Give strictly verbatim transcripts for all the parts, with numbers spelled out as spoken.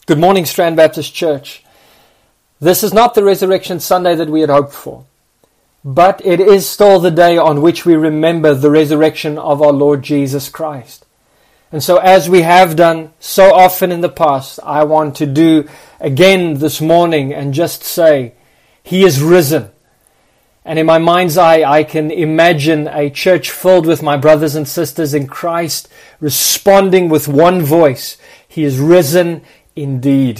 Good morning, Strand Baptist Church. This is not the Resurrection Sunday that we had hoped for, but it is still the day on which we remember the resurrection of our Lord Jesus Christ. And so as we have done so often in the past, I want to do again this morning and just say, He is risen. And in my mind's eye, I can imagine a church filled with my brothers and sisters in Christ, responding with one voice, He is risen indeed.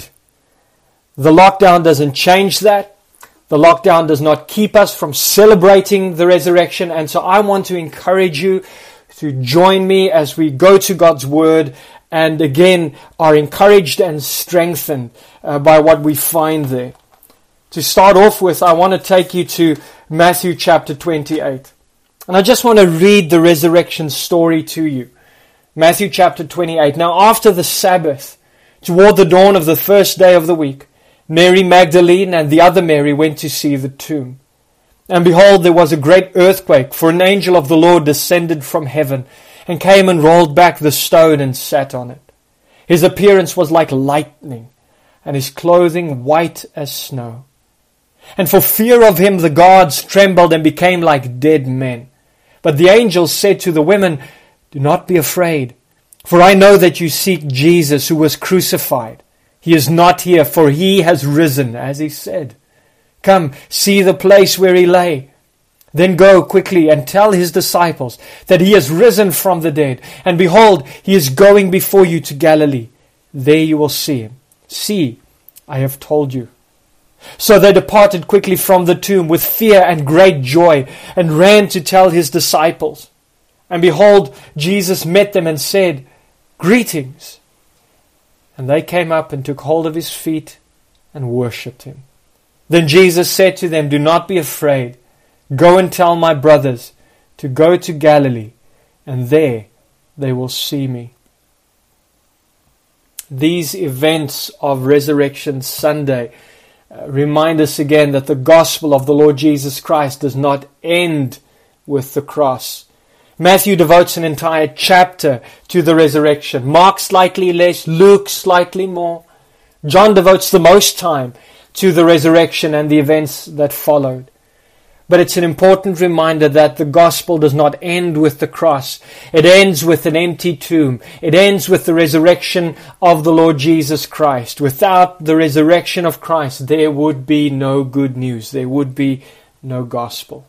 The lockdown doesn't change that. The lockdown does not keep us from celebrating the resurrection. And so I want to encourage you to join me as we go to God's Word and again are encouraged and strengthened uh, by what we find there. To start off with, I want to take you to Matthew chapter twenty-eight. And I just want to read the resurrection story to you. Matthew chapter twenty-eight. Now after the Sabbath, toward the dawn of the first day of the week, Mary Magdalene and the other Mary went to see the tomb. And behold, there was a great earthquake, for an angel of the Lord descended from heaven, and came and rolled back the stone and sat on it. His appearance was like lightning, and his clothing white as snow. And for fear of him the guards trembled and became like dead men. But the angel said to the women, "Do not be afraid, for I know that you seek Jesus who was crucified. He is not here, for he has risen, as he said. Come, see the place where he lay. Then go quickly and tell his disciples that he has risen from the dead. And behold, he is going before you to Galilee. There you will see him. See, I have told you." So they departed quickly from the tomb with fear and great joy, and ran to tell his disciples. And behold, Jesus met them and said, "Greetings." And they came up and took hold of his feet and worshipped him. Then Jesus said to them, "Do not be afraid. Go and tell my brothers to go to Galilee, and there they will see me." These events of Resurrection Sunday uh, remind us again that the gospel of the Lord Jesus Christ does not end with the cross. Matthew devotes an entire chapter to the resurrection. Mark slightly less, Luke slightly more. John devotes the most time to the resurrection and the events that followed. But it's an important reminder that the gospel does not end with the cross. It ends with an empty tomb. It ends with the resurrection of the Lord Jesus Christ. Without the resurrection of Christ, there would be no good news. There would be no gospel.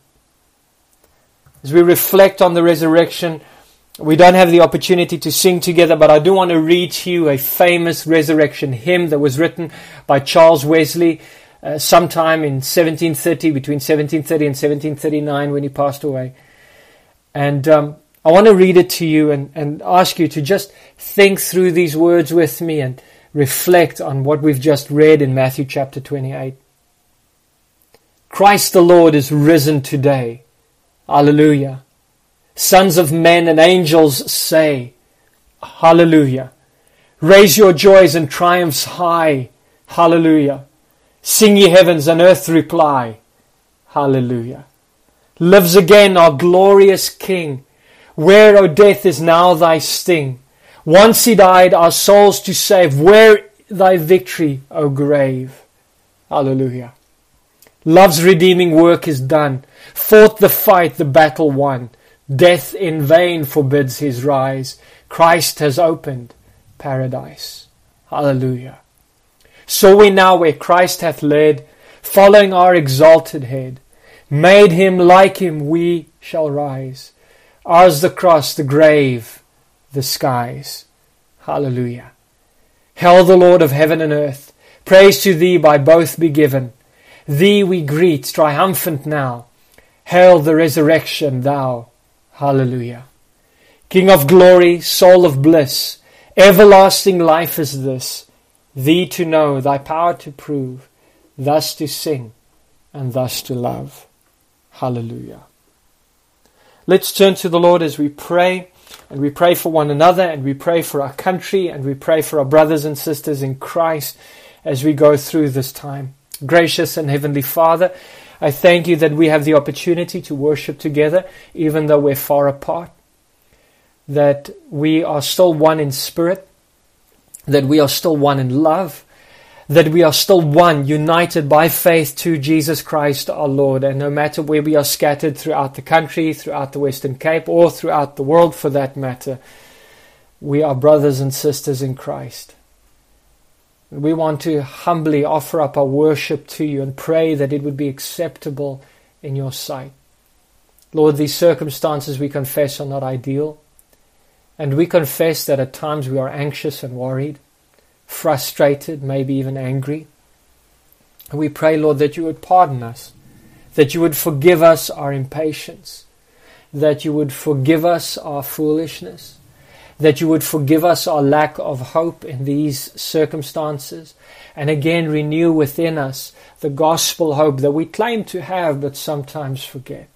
As we reflect on the resurrection, we don't have the opportunity to sing together, but I do want to read to you a famous resurrection hymn that was written by Charles Wesley uh, sometime in seventeen thirty, between seventeen thirty and seventeen thirty-nine when he passed away. And um, I want to read it to you and, and ask you to just think through these words with me and reflect on what we've just read in Matthew chapter twenty-eight. Christ the Lord is risen today. Hallelujah. Sons of men and angels say, Hallelujah. Raise your joys and triumphs high. Hallelujah. Sing ye heavens and earth reply. Hallelujah. Lives again our glorious King. Where, O death, is now thy sting? Once he died our souls to save. Where thy victory, O grave? Hallelujah. Love's redeeming work is done. Fought the fight, the battle won. Death in vain forbids his rise. Christ has opened paradise. Hallelujah. So we now where Christ hath led, following our exalted head, made him like him we shall rise. Ours the cross, the grave, the skies. Hallelujah. Hail the Lord of heaven and earth. Praise to thee by both be given. Thee we greet, triumphant now. Hail the resurrection, thou. Hallelujah. King of glory, soul of bliss, everlasting life is this. Thee to know, thy power to prove, thus to sing and thus to love. Hallelujah. Let's turn to the Lord as we pray, and we pray for one another, and we pray for our country, and we pray for our brothers and sisters in Christ as we go through this time. Gracious and Heavenly Father, I thank you that we have the opportunity to worship together, even though we're far apart, that we are still one in spirit, that we are still one in love, that we are still one, united by faith to Jesus Christ our Lord. And no matter where we are scattered throughout the country, throughout the Western Cape, or throughout the world for that matter, we are brothers and sisters in Christ. We want to humbly offer up our worship to you and pray that it would be acceptable in your sight. Lord, these circumstances we confess are not ideal. And we confess that at times we are anxious and worried, frustrated, maybe even angry. And we pray, Lord, that you would pardon us, that you would forgive us our impatience, that you would forgive us our foolishness, that you would forgive us our lack of hope in these circumstances, and again renew within us the gospel hope that we claim to have but sometimes forget.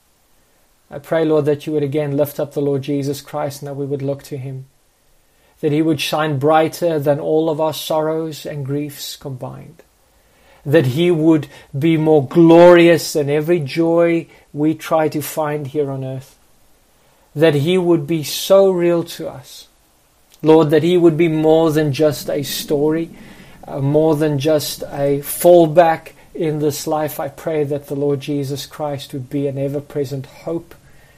I pray, Lord, that you would again lift up the Lord Jesus Christ and that we would look to him, that he would shine brighter than all of our sorrows and griefs combined, that he would be more glorious than every joy we try to find here on earth, that he would be so real to us, Lord, that he would be more than just a story, uh, more than just a fallback in this life. I pray that the Lord Jesus Christ would be an ever-present hope,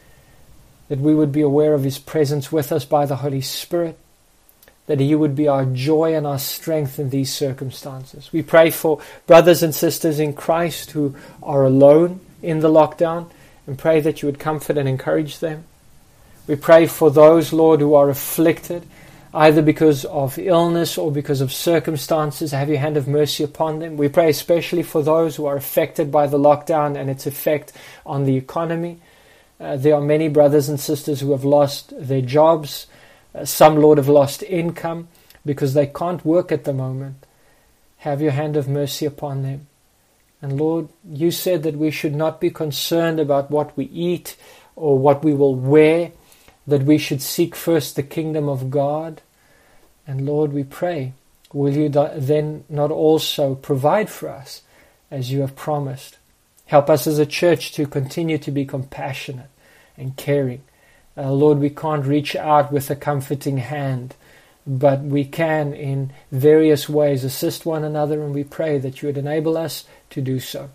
that we would be aware of his presence with us by the Holy Spirit, that he would be our joy and our strength in these circumstances. We pray for brothers and sisters in Christ who are alone in the lockdown, and pray that you would comfort and encourage them. We pray for those, Lord, who are afflicted, either because of illness or because of circumstances. Have your hand of mercy upon them. We pray especially for those who are affected by the lockdown and its effect on the economy. Uh, there are many brothers and sisters who have lost their jobs. Uh, some, Lord, have lost income because they can't work at the moment. Have your hand of mercy upon them. And Lord, you said that we should not be concerned about what we eat or what we will wear, that we should seek first the kingdom of God. And Lord, we pray, will you then not also provide for us as you have promised? Help us as a church to continue to be compassionate and caring. Uh, Lord, we can't reach out with a comforting hand, but we can in various ways assist one another, and we pray that you would enable us to do so.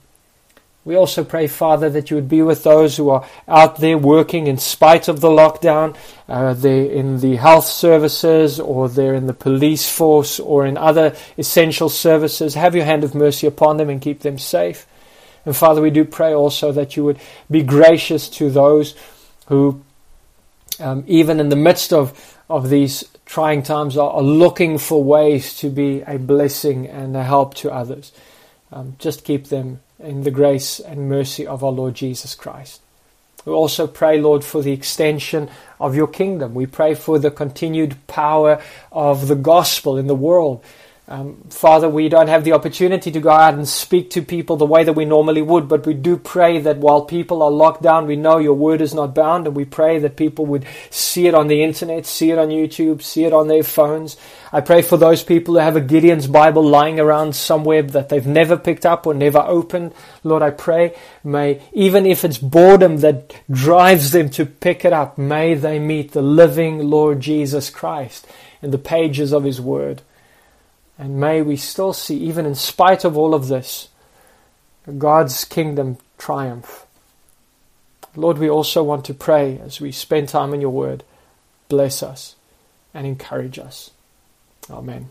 We also pray, Father, that you would be with those who are out there working in spite of the lockdown. Uh, they're in the health services, or they're in the police force, or in other essential services. Have your hand of mercy upon them and keep them safe. And Father, we do pray also that you would be gracious to those who, um, even in the midst of, of these trying times, are, are looking for ways to be a blessing and a help to others. Um, just keep them in the grace and mercy of our Lord Jesus Christ. We also pray, Lord, for the extension of your kingdom. We pray for the continued power of the gospel in the world. Um, Father, we don't have the opportunity to go out and speak to people the way that we normally would, but we do pray that while people are locked down, we know your word is not bound, and we pray that people would see it on the internet, see it on YouTube, see it on their phones. I pray for those people who have a Gideon's Bible lying around somewhere that they've never picked up or never opened. Lord, I pray, may, even if it's boredom that drives them to pick it up, may they meet the living Lord Jesus Christ in the pages of his word. And may we still see, even in spite of all of this, God's kingdom triumph. Lord, we also want to pray as we spend time in your word. Bless us and encourage us. Amen.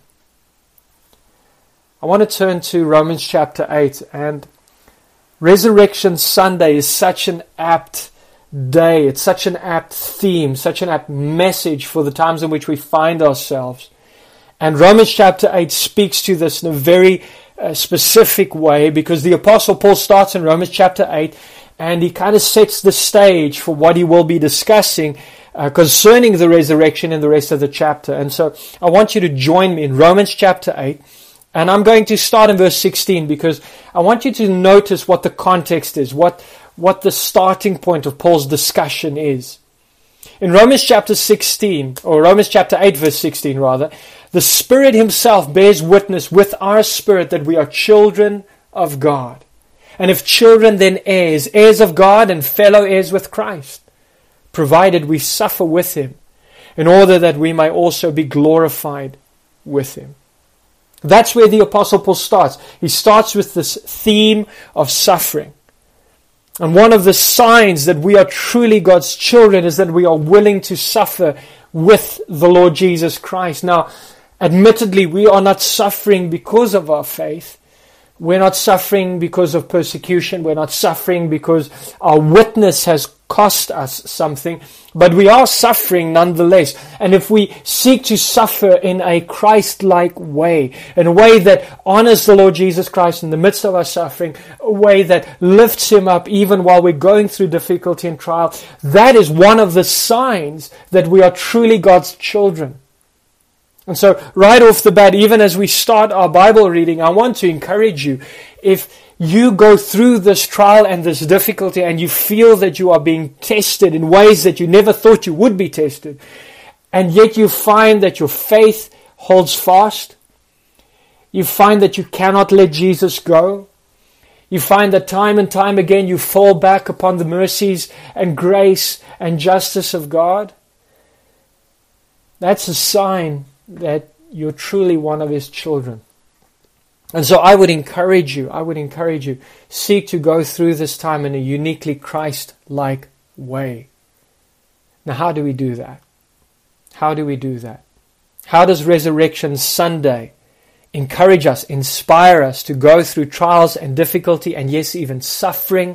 I want to turn to Romans chapter eight. And Resurrection Sunday is such an apt day. It's such an apt theme, such an apt message for the times in which we find ourselves. And Romans chapter eight speaks to this in a very uh, specific way, because the Apostle Paul starts in Romans chapter eight and he kind of sets the stage for what he will be discussing uh, concerning the resurrection in the rest of the chapter. And so I want you to join me in Romans chapter eight, and I'm going to start in verse sixteen, because I want you to notice what the context is, what, what the starting point of Paul's discussion is. In Romans chapter sixteen, or Romans chapter eight verse sixteen rather, the Spirit himself bears witness with our spirit that we are children of God. And if children, then heirs, heirs of God and fellow heirs with Christ, provided we suffer with him, in order that we may also be glorified with him. That's where the Apostle Paul starts. He starts with this theme of suffering. And one of the signs that we are truly God's children is that we are willing to suffer with the Lord Jesus Christ. Now, admittedly, we are not suffering because of our faith. We're not suffering because of persecution. We're not suffering because our witness has cost us something. But we are suffering nonetheless. And if we seek to suffer in a Christ-like way, in a way that honors the Lord Jesus Christ in the midst of our suffering, a way that lifts Him up even while we're going through difficulty and trial, that is one of the signs that we are truly God's children. And so right off the bat, even as we start our Bible reading, I want to encourage you, if you go through this trial and this difficulty and you feel that you are being tested in ways that you never thought you would be tested, and yet you find that your faith holds fast, you find that you cannot let Jesus go, you find that time and time again you fall back upon the mercies and grace and justice of God, that's a sign that you're truly one of His children. And so I would encourage you, I would encourage you, seek to go through this time in a uniquely Christ-like way. Now, how do we do that? How do we do that? How does Resurrection Sunday encourage us, inspire us to go through trials and difficulty and yes, even suffering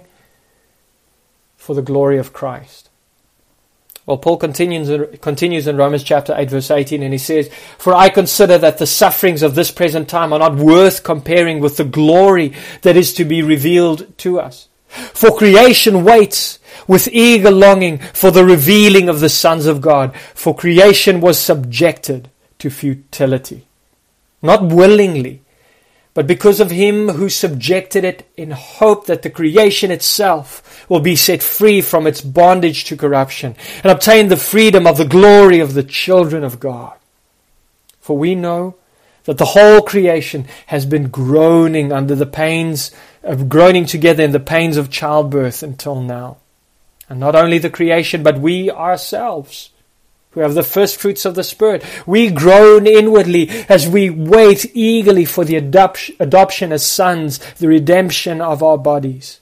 for the glory of Christ? Well, Paul continues, continues in Romans chapter eight, verse eighteen, and he says, "For I consider that the sufferings of this present time are not worth comparing with the glory that is to be revealed to us. For creation waits with eager longing for the revealing of the sons of God. For creation was subjected to futility, not willingly, but because of Him who subjected it, in hope that the creation itself will be set free from its bondage to corruption and obtain the freedom of the glory of the children of God. For we know that the whole creation has been groaning under the pains of groaning together in the pains of childbirth until now. And not only the creation, but we ourselves, who have the first fruits of the Spirit, we groan inwardly as we wait eagerly for the adoption, adoption as sons, the redemption of our bodies.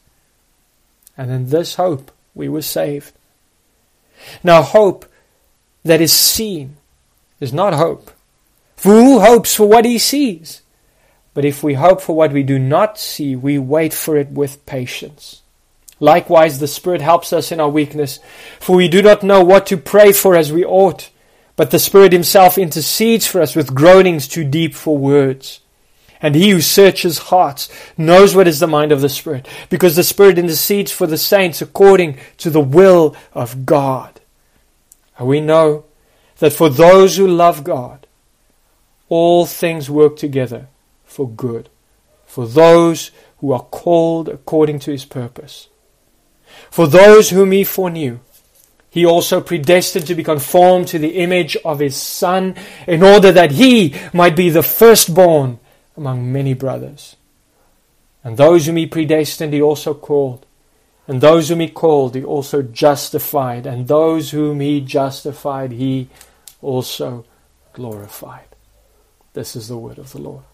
And in this hope we were saved. Now hope that is seen is not hope. For who hopes for what he sees? But if we hope for what we do not see, we wait for it with patience. Likewise, the Spirit helps us in our weakness, for we do not know what to pray for as we ought, but the Spirit Himself intercedes for us with groanings too deep for words. And He who searches hearts knows what is the mind of the Spirit, because the Spirit intercedes for the saints according to the will of God. And we know that for those who love God, all things work together for good, for those who are called according to His purpose. For those whom He foreknew, He also predestined to be conformed to the image of His Son, in order that He might be the firstborn among many brothers. And those whom He predestined, He also called. And those whom He called, He also justified. And those whom He justified, He also glorified. This is the word of the Lord.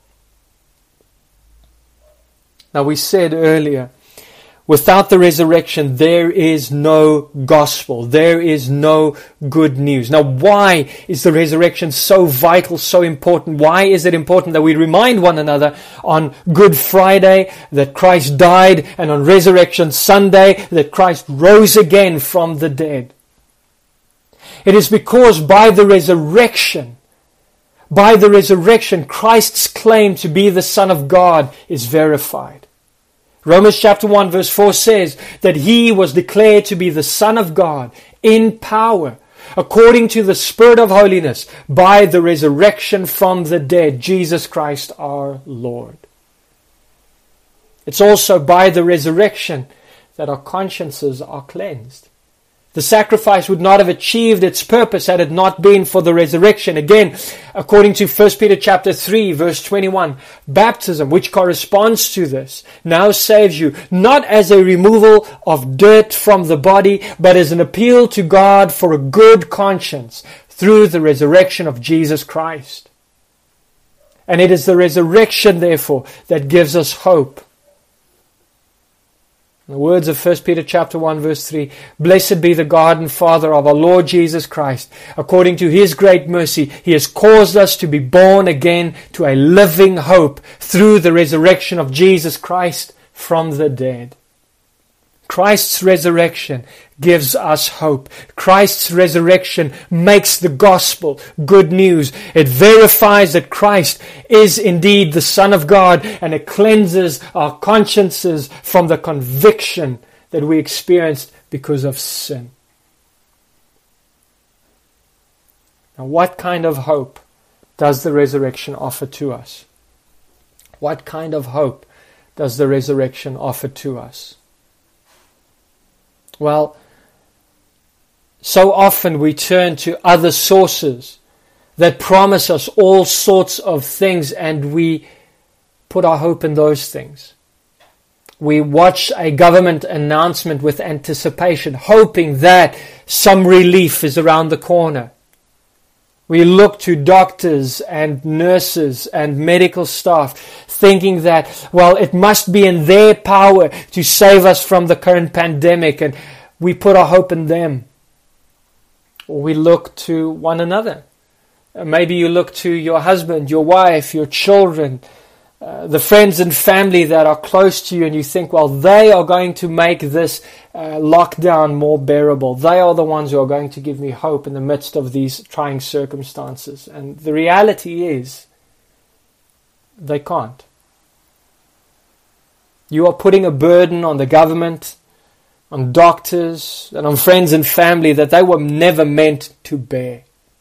Now we said earlier, without the resurrection, there is no gospel. There is no good news. Now, why is the resurrection so vital, so important? Why is it important that we remind one another on Good Friday that Christ died, and on Resurrection Sunday that Christ rose again from the dead? It is because by the resurrection, by the resurrection, Christ's claim to be the Son of God is verified. Romans chapter one verse four says that He was declared to be the Son of God in power, according to the Spirit of holiness, by the resurrection from the dead, Jesus Christ our Lord. It's also by the resurrection that our consciences are cleansed. The sacrifice would not have achieved its purpose had it not been for the resurrection. Again, according to First Peter chapter three, verse twenty-one, baptism, which corresponds to this, now saves you, not as a removal of dirt from the body, but as an appeal to God for a good conscience through the resurrection of Jesus Christ. And it is the resurrection, therefore, that gives us hope. In the words of First Peter chapter one, verse three, "Blessed be the God and Father of our Lord Jesus Christ. According to His great mercy, He has caused us to be born again to a living hope through the resurrection of Jesus Christ from the dead." Christ's resurrection gives us hope. Christ's resurrection makes the gospel good news. It verifies that Christ is indeed the Son of God, and it cleanses our consciences from the conviction that we experienced because of sin. Now, what kind of hope does the resurrection offer to us? What kind of hope does the resurrection offer to us? Well, so often we turn to other sources that promise us all sorts of things, and we put our hope in those things. We watch a government announcement with anticipation, hoping that some relief is around the corner. We look to doctors and nurses and medical staff, thinking that, well, it must be in their power to save us from the current pandemic, and we put our hope in them. Or we look to one another. Maybe you look to your husband, your wife, your children, uh, the friends and family that are close to you, and you think, well, they are going to make this uh, lockdown more bearable. They are the ones who are going to give me hope in the midst of these trying circumstances. And the reality is, they can't. You are putting a burden on the government, on doctors, and on friends and family that they were never meant to bear.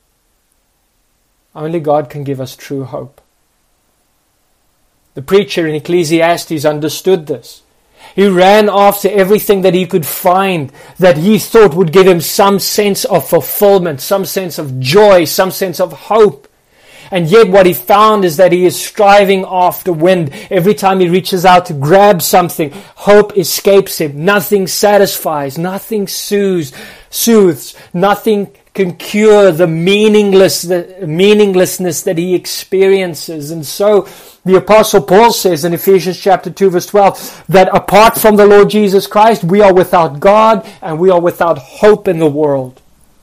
Only God can give us true hope. The preacher in Ecclesiastes understood this. He ran after everything that he could find that he thought would give him some sense of fulfillment, some sense of joy, some sense of hope. And yet what he found is that he is striving after wind. Every time he reaches out to grab something, hope escapes him. Nothing satisfies, nothing soothes, soothes, nothing can cure the meaningless, the meaninglessness that he experiences. And so the Apostle Paul says in Ephesians chapter two verse twelve that apart from the Lord Jesus Christ, we are without God and we are without hope in the world.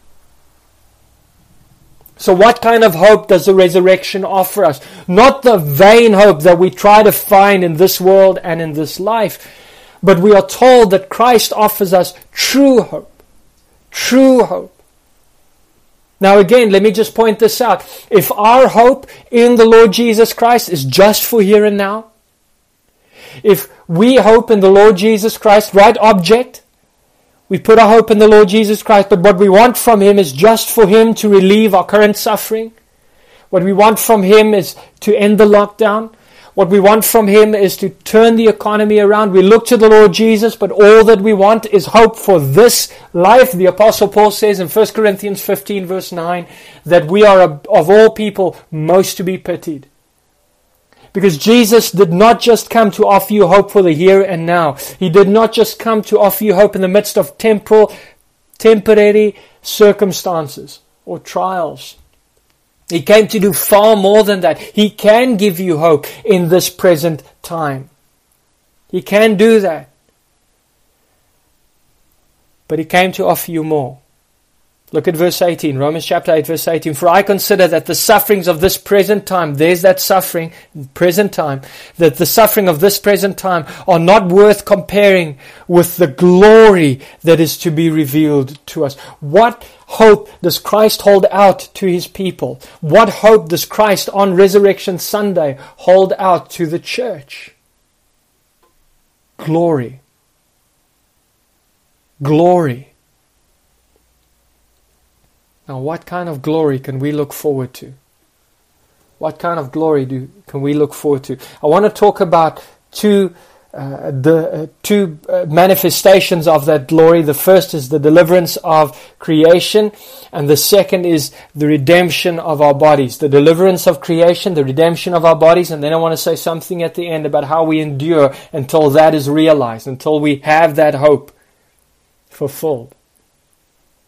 So what kind of hope does the resurrection offer us? Not the vain hope that we try to find in this world and in this life, but we are told that Christ offers us true hope. True hope. Now again, let me just point this out. If our hope in the Lord Jesus Christ is just for here and now, if we hope in the Lord Jesus Christ, right object, we put our hope in the Lord Jesus Christ, but what we want from Him is just for Him to relieve our current suffering. What we want from Him is to end the lockdown. What we want from Him is to turn the economy around. We look to the Lord Jesus, but all that we want is hope for this life. The Apostle Paul says in First Corinthians fifteen verse nine that we are of all people most to be pitied. Because Jesus did not just come to offer you hope for the here and now. He did not just come to offer you hope in the midst of temporal, temporary circumstances or trials. He came to do far more than that. He can give you hope in this present time. He can do that. But He came to offer you more. Look at verse eighteen, Romans chapter eight, verse eighteen. For I consider that the sufferings of this present time, there's that suffering, present time, that the suffering of this present time are not worth comparing with the glory that is to be revealed to us. What hope does Christ hold out to His people? What hope does Christ on Resurrection Sunday hold out to the church? Glory. Glory. Now, what kind of glory can we look forward to? What kind of glory do can we look forward to? I want to talk about two uh, the uh, two uh, manifestations of that glory. The first is the deliverance of creation, and the second is the redemption of our bodies. The deliverance of creation, the redemption of our bodies, and then I want to say something at the end about how we endure until that is realized, until we have that hope fulfilled.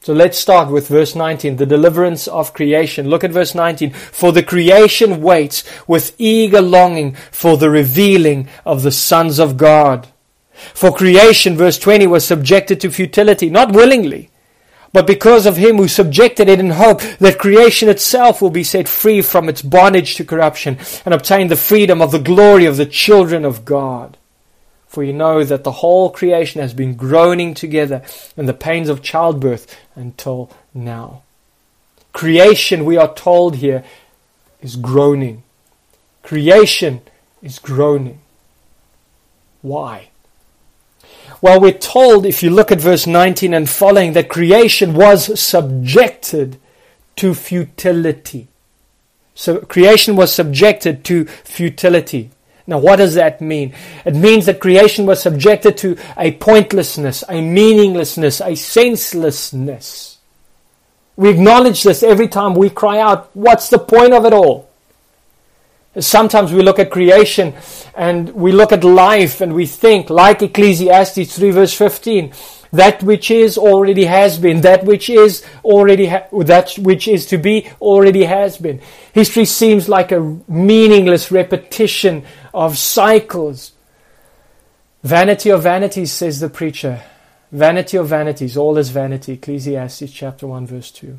So let's start with verse nineteen, the deliverance of creation. Look at verse nineteen. For the creation waits with eager longing for the revealing of the sons of God. For creation, verse twenty, was subjected to futility, not willingly, but because of him who subjected it in hope that creation itself will be set free from its bondage to corruption and obtain the freedom of the glory of the children of God. For you know that the whole creation has been groaning together in the pains of childbirth until now. Creation, we are told here, is groaning. Creation is groaning. Why? Well, we're told, if you look at verse nineteen and following, that creation was subjected to futility. So creation was subjected to futility. Now, what does that mean? It means that creation was subjected to a pointlessness, a meaninglessness, a senselessness. We acknowledge this every time we cry out, what's the point of it all? Sometimes we look at creation and we look at life and we think, like Ecclesiastes three verse fifteen, that which is already has been, that which is already ha- that which is to be already has been. History seems like a meaningless repetition of cycles. Vanity of vanities, says the preacher. Vanity of vanities, all is vanity. Ecclesiastes chapter one verse two.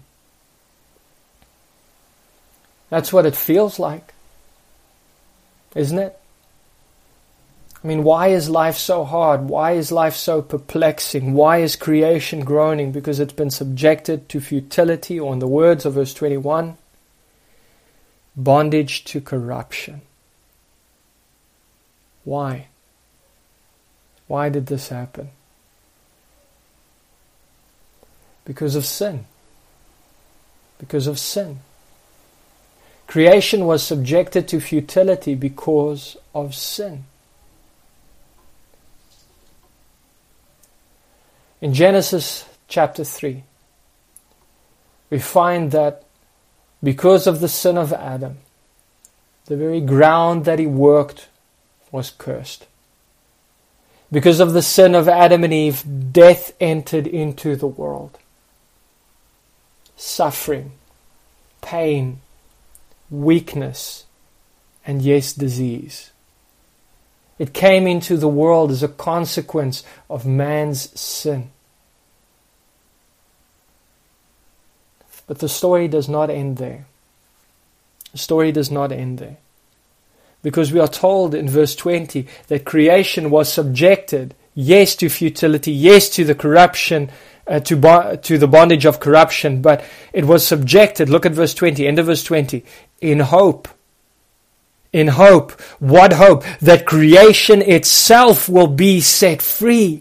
That's what it feels like, isn't it? I mean, why is life so hard? Why is life so perplexing? Why is creation groaning? Because it's been subjected to futility, or in the words of verse twenty-one, bondage to corruption. Why? Why did this happen? Because of sin. Because of sin. Creation was subjected to futility because of sin. In Genesis chapter three, we find that because of the sin of Adam, the very ground that he worked was cursed. Because of the sin of Adam and Eve, death entered into the world. Suffering, pain, weakness, and yes, disease. It came into the world as a consequence of man's sin. But the story does not end there. The story does not end there. Because we are told in verse twenty that creation was subjected, yes, to futility, yes, to the corruption, uh, to, bo- to the bondage of corruption, but it was subjected, look at verse twenty, end of verse twenty, in hope. In hope. What hope? That creation itself will be set free.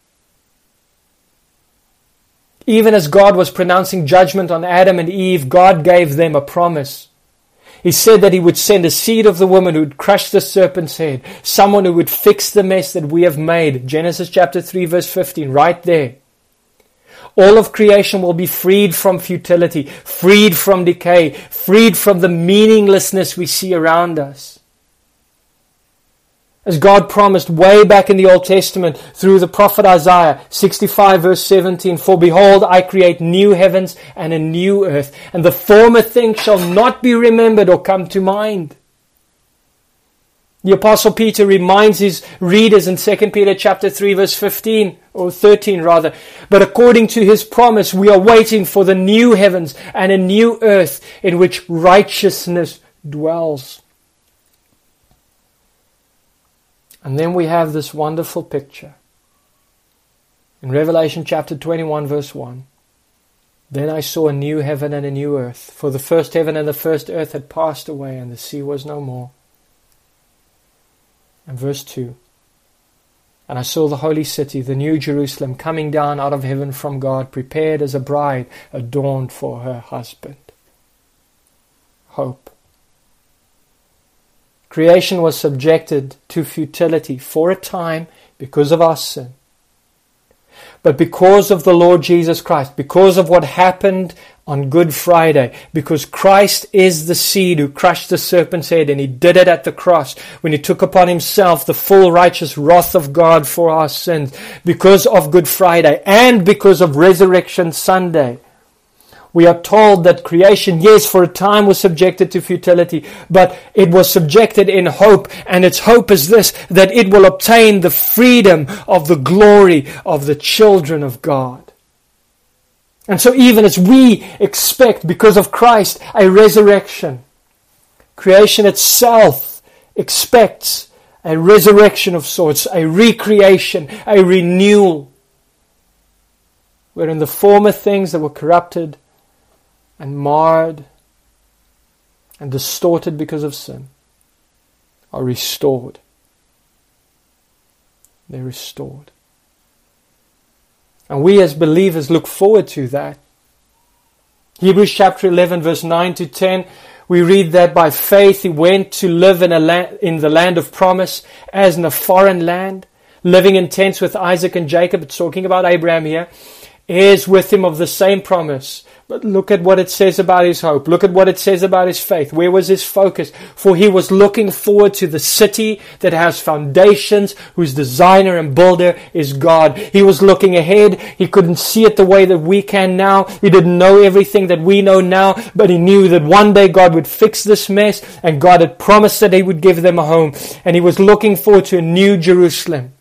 Even as God was pronouncing judgment on Adam and Eve, God gave them a promise. He said that He would send a seed of the woman who would crush the serpent's head. Someone who would fix the mess that we have made. Genesis chapter three verse fifteen, right there. All of creation will be freed from futility, freed from decay, freed from the meaninglessness we see around us. As God promised way back in the Old Testament through the prophet Isaiah, sixty-five verse seventeen, for behold, I create new heavens and a new earth, and the former things shall not be remembered or come to mind. The Apostle Peter reminds his readers in Second Peter chapter three verse fifteen, or thirteen rather, but according to His promise, we are waiting for the new heavens and a new earth in which righteousness dwells. And then we have this wonderful picture. In Revelation chapter twenty-one verse one, then I saw a new heaven and a new earth, for the first heaven and the first earth had passed away, and the sea was no more. And verse two, and I saw the holy city, the new Jerusalem, coming down out of heaven from God, prepared as a bride adorned for her husband. Hope. Creation was subjected to futility for a time because of our sin. But because of the Lord Jesus Christ, because of what happened on Good Friday, because Christ is the seed who crushed the serpent's head, and He did it at the cross when He took upon Himself the full righteous wrath of God for our sins, because of Good Friday and because of Resurrection Sunday, we are told that creation, yes, for a time was subjected to futility, but it was subjected in hope, and its hope is this, that it will obtain the freedom of the glory of the children of God. And so even as we expect, because of Christ, a resurrection, creation itself expects a resurrection of sorts, a recreation, a renewal, wherein the former things that were corrupted and marred and distorted because of sin are restored. They're restored. And we as believers look forward to that. Hebrews chapter eleven verse nine to ten, we read that by faith he went to live in, a land, in the land of promise as in a foreign land, living in tents with Isaac and Jacob. It's talking about Abraham here. Heirs with him of the same promise. But look at what it says about his hope. Look at what it says about his faith. Where was his focus? For he was looking forward to the city that has foundations, whose designer and builder is God. He was looking ahead. He couldn't see it the way that we can now. He didn't know everything that we know now, but he knew that one day God would fix this mess, and God had promised that He would give them a home. And he was looking forward to a new Jerusalem.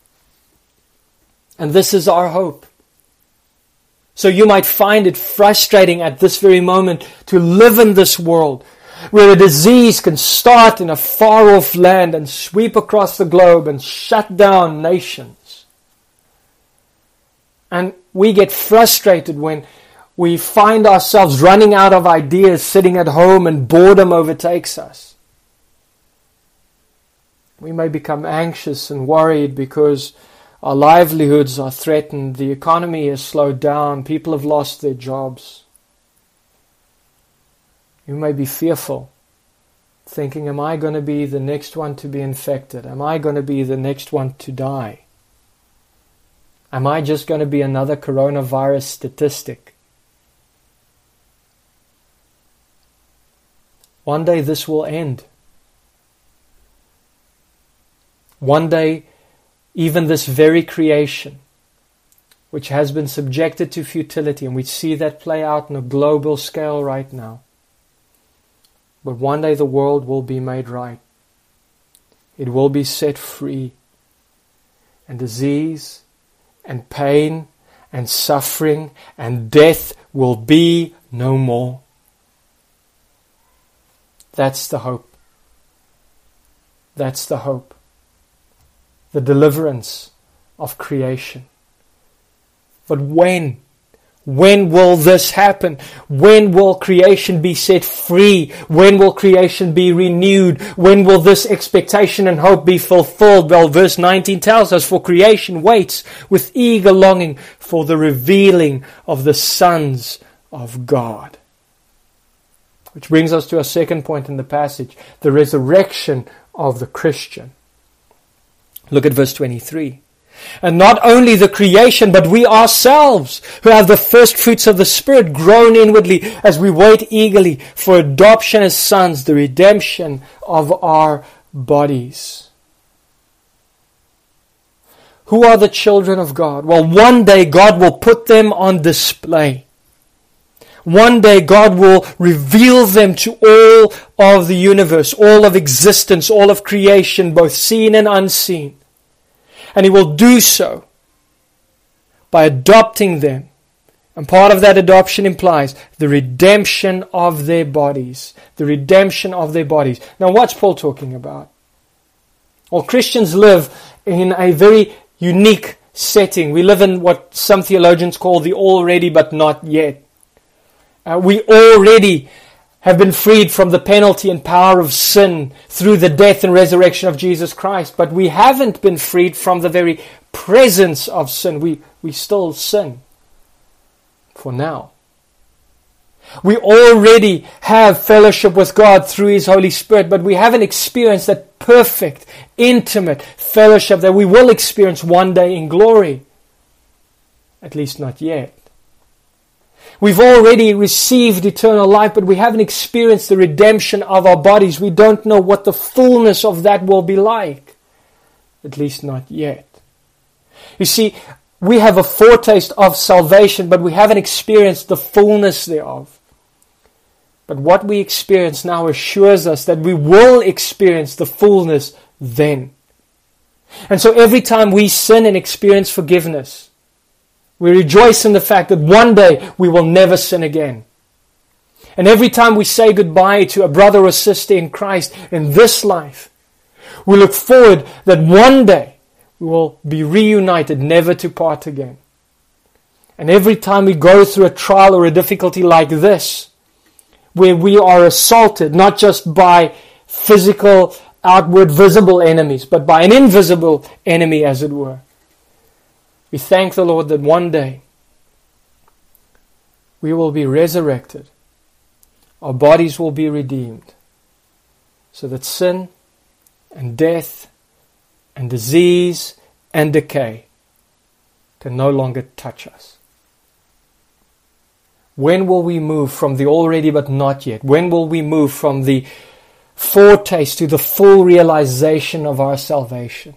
And this is our hope. So you might find it frustrating at this very moment to live in this world where a disease can start in a far-off land and sweep across the globe and shut down nations. And we get frustrated when we find ourselves running out of ideas, sitting at home, and boredom overtakes us. We may become anxious and worried because our livelihoods are threatened, the economy has slowed down, people have lost their jobs. You may be fearful, thinking, am I going to be the next one to be infected? Am I going to be the next one to die? Am I just going to be another coronavirus statistic? One day this will end. One day, even this very creation, which has been subjected to futility, and we see that play out on a global scale right now. But one day the world will be made right. It will be set free. And disease and pain and suffering and death will be no more. That's the hope. That's the hope. The deliverance of creation. But when? When will this happen? When will creation be set free? When will creation be renewed? When will this expectation and hope be fulfilled? Well, verse nineteen tells us, for creation waits with eager longing for the revealing of the sons of God. Which brings us to our second point in the passage, the resurrection of the Christian. Look at verse twenty-three. And not only the creation, but we ourselves, who have the first fruits of the Spirit, groan inwardly as we wait eagerly for adoption as sons, the redemption of our bodies. Who are the children of God? Well, one day God will put them on display. One day God will reveal them to all of the universe, all of existence, all of creation, both seen and unseen. And He will do so by adopting them. And part of that adoption implies the redemption of their bodies. The redemption of their bodies. Now what's Paul talking about? Well, Christians live in a very unique setting. We live in what some theologians call the already but not yet. Uh, we already have been freed from the penalty and power of sin through the death and resurrection of Jesus Christ. But we haven't been freed from the very presence of sin. We, we still sin for now. We already have fellowship with God through His Holy Spirit, but we haven't experienced that perfect, intimate fellowship that we will experience one day in glory. At least not yet. We've already received eternal life, but we haven't experienced the redemption of our bodies. We don't know what the fullness of that will be like. At least not yet. You see, we have a foretaste of salvation, but we haven't experienced the fullness thereof. But what we experience now assures us that we will experience the fullness then. And so every time we sin and experience forgiveness, we rejoice in the fact that one day we will never sin again. And every time we say goodbye to a brother or sister in Christ in this life, we look forward that one day we will be reunited, never to part again. And every time we go through a trial or a difficulty like this, where we are assaulted, not just by physical, outward, visible enemies, but by an invisible enemy, as it were, we thank the Lord that one day we will be resurrected. Our bodies will be redeemed, so that sin and death and disease and decay can no longer touch us. When will we move from the already but not yet? When will we move from the foretaste to the full realization of our salvation?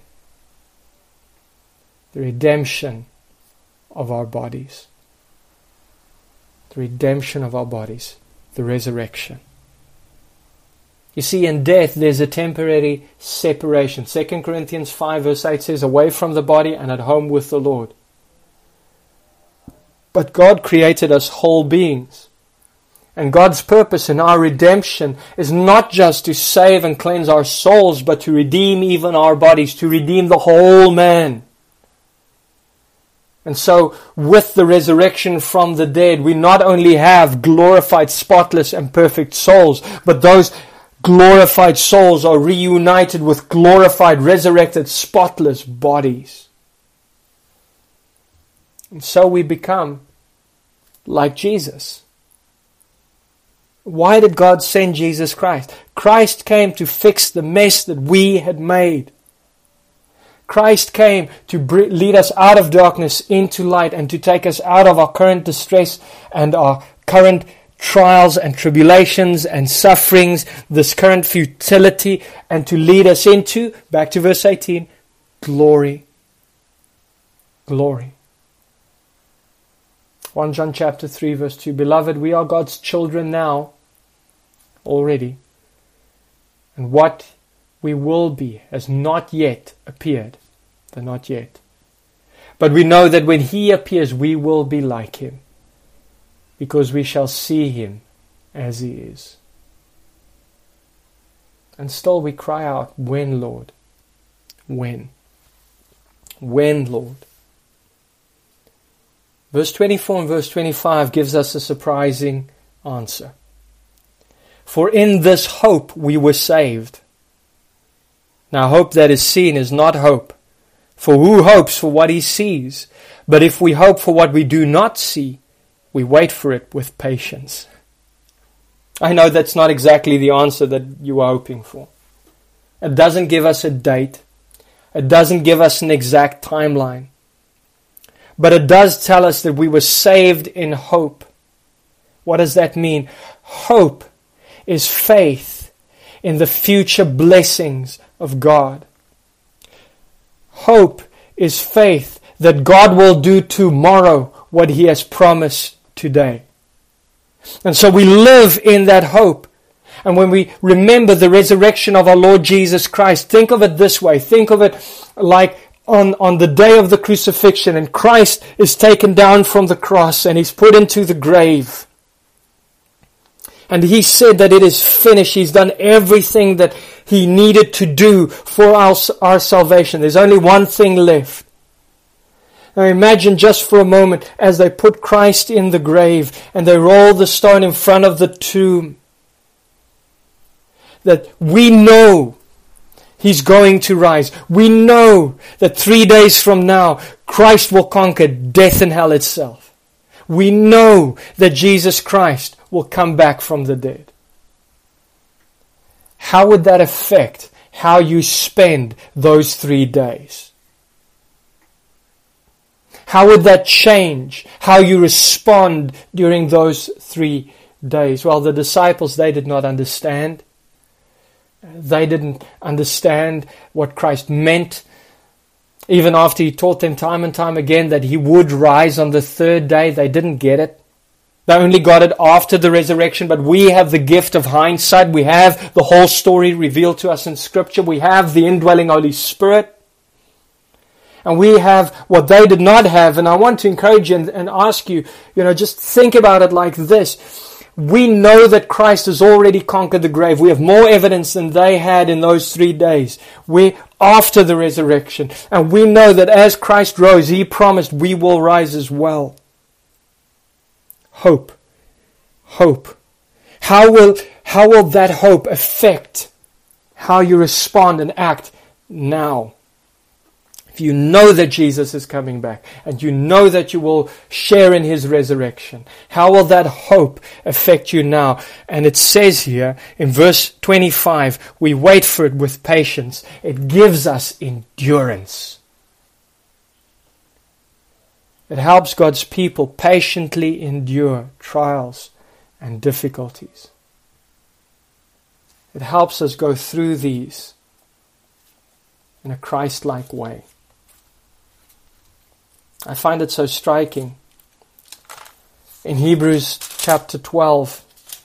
The redemption of our bodies. The redemption of our bodies. The resurrection. You see, in death there's a temporary separation. Second Corinthians five verse eight says, away from the body and at home with the Lord. But God created us whole beings. And God's purpose in our redemption is not just to save and cleanse our souls, but to redeem even our bodies, to redeem the whole man. And so, with the resurrection from the dead, we not only have glorified, spotless and perfect souls, but those glorified souls are reunited with glorified, resurrected, spotless bodies. And so we become like Jesus. Why did God send Jesus Christ? Christ came to fix the mess that we had made. Christ came to lead us out of darkness into light and to take us out of our current distress and our current trials and tribulations and sufferings, this current futility, and to lead us into, back to verse eighteen, glory. Glory. First John chapter three verse two, beloved, we are God's children now, already, and what we will be has not yet appeared. The not yet. But we know that when He appears, we will be like Him, because we shall see Him as He is. And still we cry out, when, Lord? When? When, Lord? Verse twenty-four and verse twenty-five gives us a surprising answer. For in this hope we were saved. Now hope that is seen is not hope. For who hopes for what he sees? But if we hope for what we do not see, we wait for it with patience. I know that's not exactly the answer that you are hoping for. It doesn't give us a date. It doesn't give us an exact timeline. But it does tell us that we were saved in hope. What does that mean? Hope is faith in the future blessings of God. Hope is faith that God will do tomorrow what He has promised today. And so we live in that hope. And when we remember the resurrection of our Lord Jesus Christ, think of it this way. Think of it like on, on the day of the crucifixion, and Christ is taken down from the cross and He's put into the grave. And He said that it is finished. He's done everything that He needed to do for our, our salvation. There's only one thing left. Now imagine just for a moment as they put Christ in the grave and they roll the stone in front of the tomb, that we know He's going to rise. We know that three days from now Christ will conquer death and hell itself. We know that Jesus Christ will come back from the dead. How would that affect how you spend those three days? How would that change how you respond during those three days? Well, the disciples, they did not understand. They didn't understand what Christ meant. Even after He taught them time and time again that He would rise on the third day, they didn't get it. They only got it after the resurrection, but we have the gift of hindsight. We have the whole story revealed to us in Scripture. We have the indwelling Holy Spirit. And we have what they did not have. And I want to encourage you and, and ask you, you know, just think about it like this. We know that Christ has already conquered the grave. We have more evidence than they had in those three days. We after the resurrection. And we know that as Christ rose, He promised we will rise as well. Hope. Hope. How will, how will that hope affect how you respond and act now? If you know that Jesus is coming back and you know that you will share in His resurrection, how will that hope affect you now? And it says here in verse twenty-five, we wait for it with patience. It gives us endurance. It helps God's people patiently endure trials and difficulties. It helps us go through these in a Christ-like way. I find it so striking. In Hebrews chapter twelve,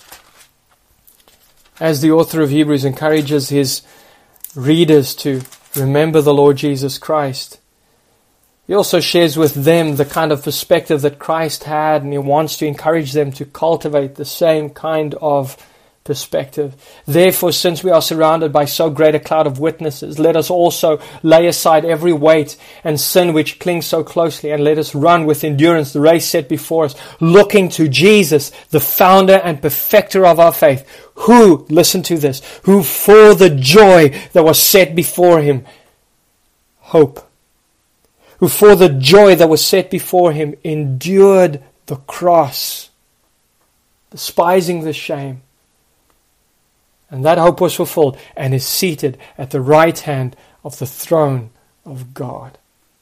as the author of Hebrews encourages his readers to remember the Lord Jesus Christ, he also shares with them the kind of perspective that Christ had, and he wants to encourage them to cultivate the same kind of perspective. Therefore, since we are surrounded by so great a cloud of witnesses, let us also lay aside every weight and sin which clings so closely, and let us run with endurance the race set before us, looking to Jesus, the founder and perfecter of our faith, who, listen to this, who for the joy that was set before Him, hope, who for the joy that was set before Him endured the cross, despising the shame. And that hope was fulfilled and is seated at the right hand of the throne of God.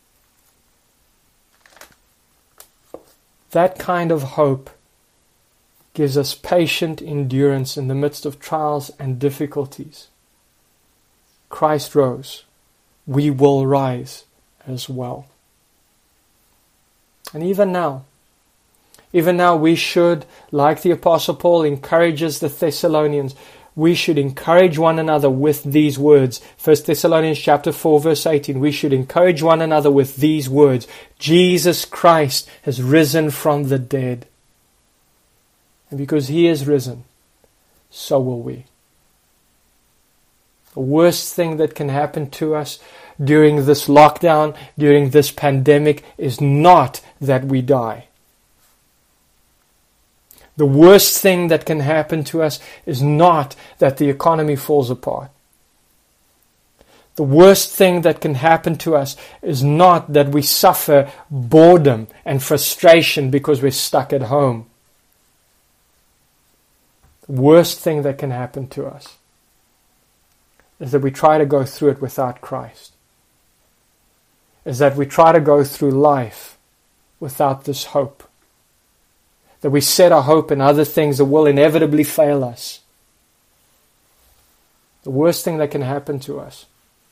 That kind of hope gives us patient endurance in the midst of trials and difficulties. Christ rose. We will rise as well. And even now, even now we should, like the Apostle Paul encourages the Thessalonians, we should encourage one another with these words. First Thessalonians chapter four verse eighteen. We should encourage one another with these words. Jesus Christ has risen from the dead. And because He is risen, so will we. The worst thing that can happen to us during this lockdown, during this pandemic, is not that we die. The worst thing that can happen to us is not that the economy falls apart. The worst thing that can happen to us is not that we suffer boredom and frustration because we're stuck at home. The worst thing that can happen to us is that we try to go through it without Christ. Is that we try to go through life without this hope. That we set our hope in other things that will inevitably fail us. The worst thing that can happen to us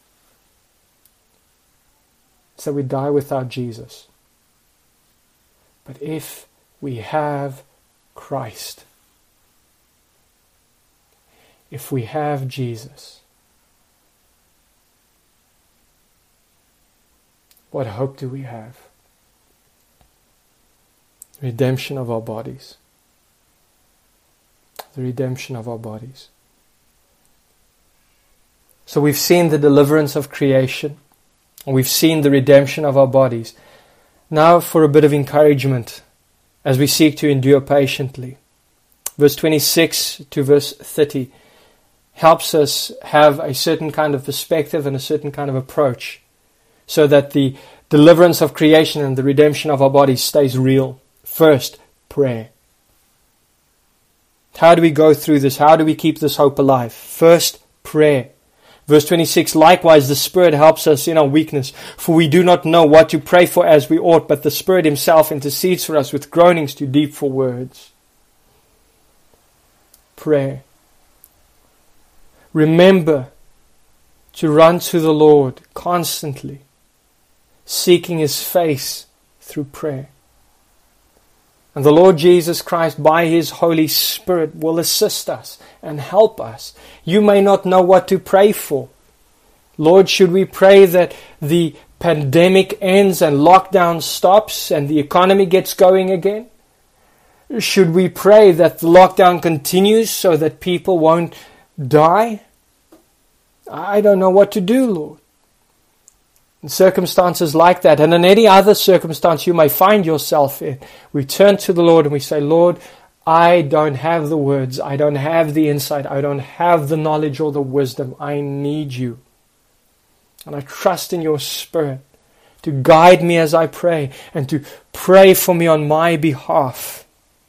is that we die without Jesus. But if we have Christ, if we have Jesus, what hope do we have? Redemption of our bodies. The redemption of our bodies. So we've seen the deliverance of creation. And we've seen the redemption of our bodies. Now for a bit of encouragement as we seek to endure patiently. Verse twenty-six to verse thirty helps us have a certain kind of perspective and a certain kind of approach so that the deliverance of creation and the redemption of our bodies stays real. First, prayer. How do we go through this? How do we keep this hope alive? First, prayer. Verse twenty-six, likewise the Spirit helps us in our weakness, for we do not know what to pray for as we ought, but the Spirit Himself intercedes for us with groanings too deep for words. Prayer. Remember to run to the Lord constantly, seeking His face through prayer. And the Lord Jesus Christ, by His Holy Spirit, will assist us and help us. You may not know what to pray for. Lord, should we pray that the pandemic ends and lockdown stops and the economy gets going again? Should we pray that the lockdown continues so that people won't die? I don't know what to do, Lord. In circumstances like that, and in any other circumstance you may find yourself in, we turn to the Lord and we say, Lord, I don't have the words, I don't have the insight, I don't have the knowledge or the wisdom. I need you. And I trust in your Spirit to guide me as I pray and to pray for me on my behalf.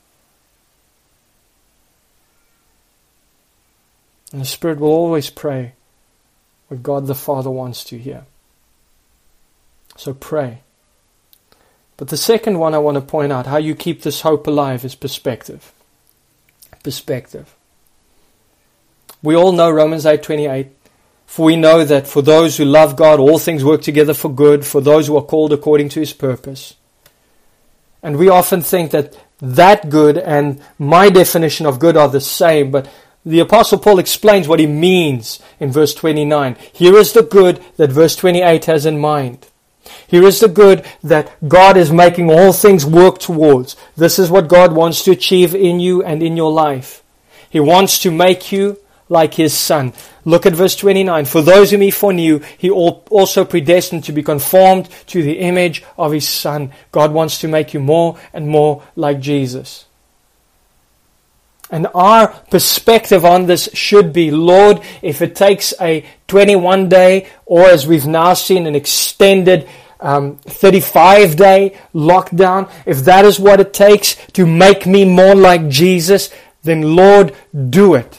And the Spirit will always pray what God the Father wants to hear. So pray. But the second one I want to point out, how you keep this hope alive, is perspective. Perspective. We all know Romans eight twenty-eight. For we know that for those who love God, all things work together for good, for those who are called according to His purpose. And we often think that that good and my definition of good are the same, but the Apostle Paul explains what he means in verse twenty-nine. Here is the good that verse twenty-eight has in mind. Here is the good that God is making all things work towards. This is what God wants to achieve in you and in your life. He wants to make you like His Son. Look at verse twenty-nine. For those whom He foreknew, He also predestined to be conformed to the image of His Son. God wants to make you more and more like Jesus. And our perspective on this should be, Lord, if it takes a twenty-one day, or as we've now seen, an extended um, thirty-five day lockdown, if that is what it takes to make me more like Jesus, then Lord, do it.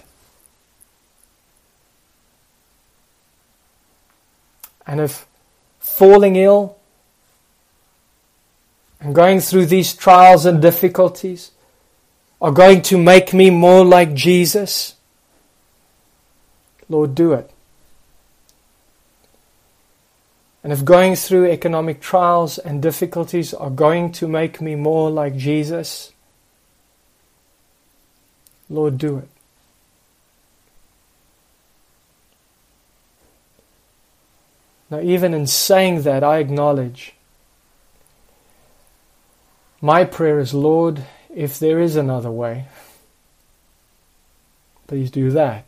And if falling ill and going through these trials and difficulties are going to make me more like Jesus, Lord, do it. And if going through economic trials and difficulties are going to make me more like Jesus, Lord, do it. Now, even in saying that, I acknowledge my prayer is, Lord, if there is another way, please do that.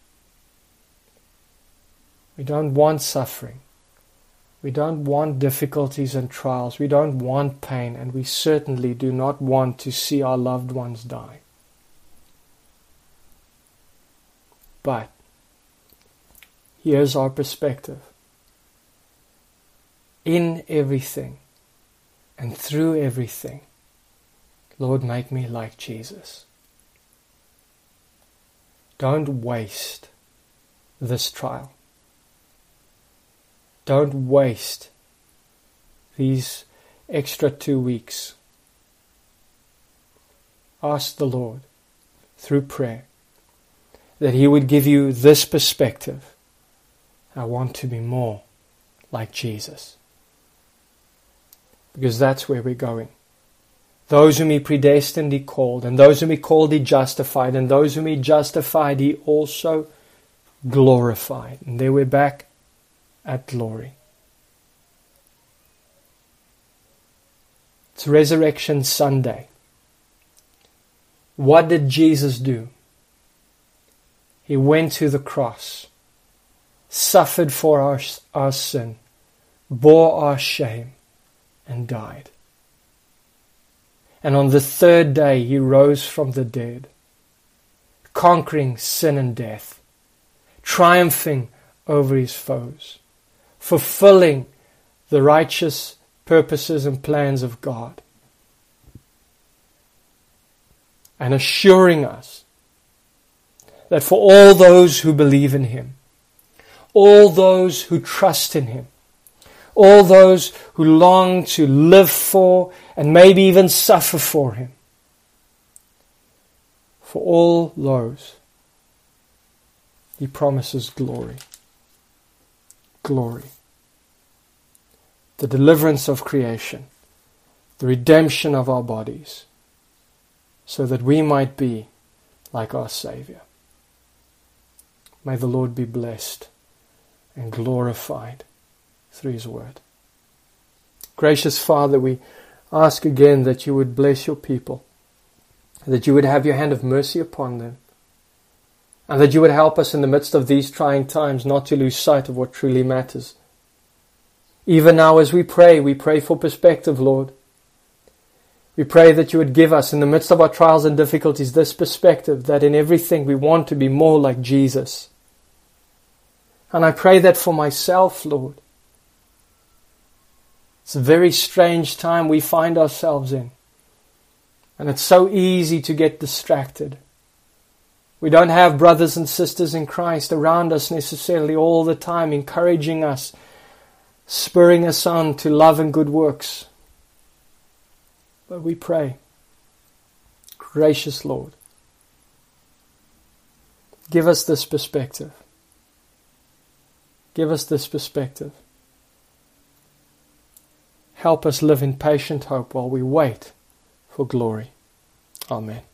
We don't want suffering. We don't want difficulties and trials. We don't want pain, and we certainly do not want to see our loved ones die. But here's our perspective. In everything and through everything, Lord, make me like Jesus. Don't waste this trial. Don't waste these extra two weeks. Ask the Lord through prayer that He would give you this perspective. I want to be more like Jesus. Because that's where we're going. Those whom He predestined, He called. And those whom He called, He justified. And those whom He justified, He also glorified. And there we're back at glory. It's Resurrection Sunday. What did Jesus do? He went to the cross, suffered for our, our sin, bore our shame, and died. And on the third day He rose from the dead, conquering sin and death, triumphing over His foes, fulfilling the righteous purposes and plans of God, and assuring us that for all those who believe in Him, all those who trust in Him, all those who long to live for and maybe even suffer for Him. For all those, He promises glory. Glory. The deliverance of creation, the redemption of our bodies, so that we might be like our Savior. May the Lord be blessed and glorified through His word. Gracious Father, we ask again that You would bless Your people, that You would have Your hand of mercy upon them, and that You would help us in the midst of these trying times not to lose sight of what truly matters. Even now as we pray, we pray for perspective, Lord. We pray that You would give us in the midst of our trials and difficulties this perspective, that in everything we want to be more like Jesus. And I pray that for myself, Lord. It's a very strange time we find ourselves in. And it's so easy to get distracted. We don't have brothers and sisters in Christ around us necessarily all the time, encouraging us, spurring us on to love and good works. But we pray, gracious Lord, give us this perspective. Give us this perspective. Help us live in patient hope while we wait for glory. Amen.